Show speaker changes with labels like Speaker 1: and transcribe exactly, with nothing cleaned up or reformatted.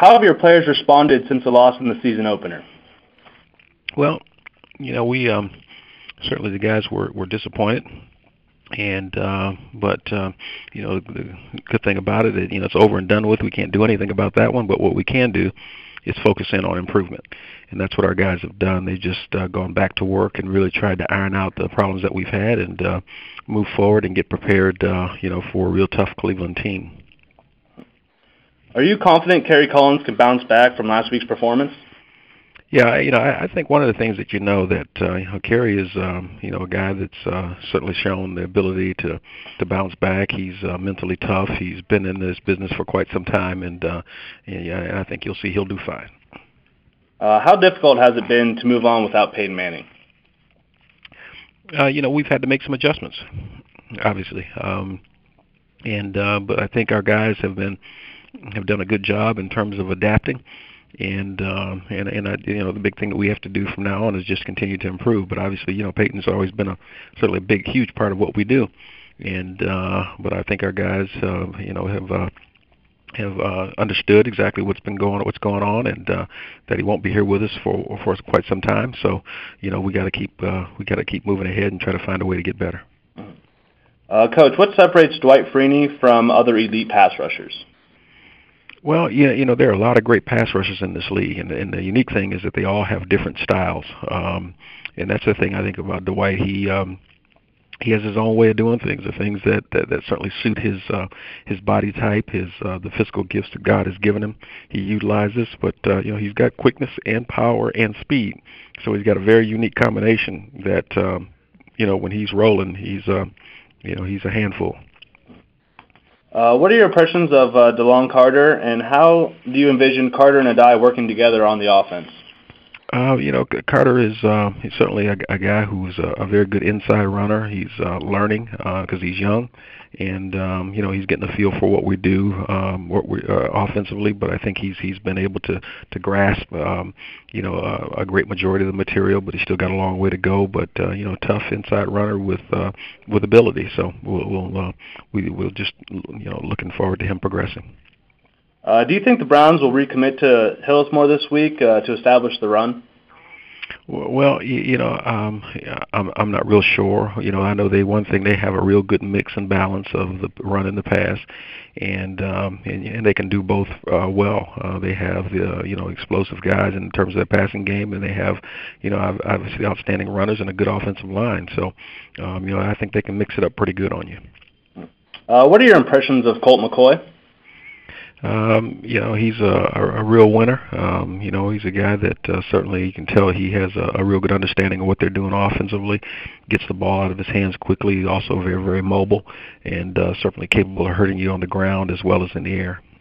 Speaker 1: how have your players responded since the loss in the season opener?
Speaker 2: Well, you know, we um, certainly the guys were, were disappointed, and uh, but uh, you know, the good thing about it is, you know, it's over and done with. We can't do anything about that one, but what we can do is focus in on improvement, and that's what our guys have done. They've just uh, gone back to work and really tried to iron out the problems that we've had and uh, move forward and get prepared, uh, you know, for a real tough Cleveland team.
Speaker 1: Are you confident Kerry Collins can bounce back from last week's performance?
Speaker 2: Yeah, you know, I, I think one of the things that you know that uh, you know, Kerry is, um, you know, a guy that's uh, certainly shown the ability to to bounce back. He's uh, mentally tough. He's been in this business for quite some time, and uh, and, yeah, and I think you'll see he'll do fine.
Speaker 1: Uh, how difficult has it been to move on without Peyton Manning?
Speaker 2: Uh, you know, we've had to make some adjustments, obviously, um, and uh, but I think our guys have been have done a good job in terms of adapting. And uh, and and I, you know, the big thing that we have to do from now on is just continue to improve. But obviously, you know, Peyton's always been a certainly a big, huge part of what we do. And uh, but I think our guys, uh, you know, have uh, have uh, understood exactly what's been going, what's going on, and uh, that he won't be here with us for for quite some time. So, you know, we got to keep uh, we got to keep moving ahead and try to find a way to get better.
Speaker 1: Uh, Coach, what separates Dwight Freeney from other elite pass rushers?
Speaker 2: Well, yeah, you know, there are a lot of great pass rushers in this league, and, and the unique thing is that they all have different styles. Um, and that's the thing I think about Dwight. He um, he has his own way of doing things, the things that, that, that certainly suit his uh, his body type, his uh, the physical gifts that God has given him. He utilizes, but uh, you know, he's got quickness and power and speed. So he's got a very unique combination that um, you know, when he's rolling, he's uh, you know, he's a handful.
Speaker 1: Uh, what are your impressions of uh, DeLon Carter, and how do you envision Carter and Addae working together on the offense?
Speaker 2: Uh, you know, Carter is uh, he's certainly a, a guy who's a, a very good inside runner. He's uh, learning because uh, he's young, and um, you know, he's getting a feel for what we do, um, what we uh, offensively. But I think he's he's been able to to grasp, um, you know, a, a great majority of the material. But he's still got a long way to go. But uh, you know, tough inside runner with uh, with ability. So we'll, we'll uh, we we'll just you know looking forward to him progressing.
Speaker 1: Uh, do you think the Browns will recommit to Hillis more this week uh, to establish the run?
Speaker 2: Well, you know, um, I'm I'm not real sure. You know, I know they one thing they have a real good mix and balance of the run and the pass, and um, and, and they can do both uh, well. Uh, they have the you know explosive guys in terms of their passing game, and they have you know obviously outstanding runners and a good offensive line. So, um, you know, I think they can mix it up pretty good on you.
Speaker 1: Uh, what are your impressions of Colt McCoy?
Speaker 2: Um, you know, he's a, a, a real winner. Um, you know, he's a guy that uh, certainly you can tell he has a, a real good understanding of what they're doing offensively, gets the ball out of his hands quickly. He's also very, very mobile, and uh, certainly capable of hurting you on the ground as well as in the air.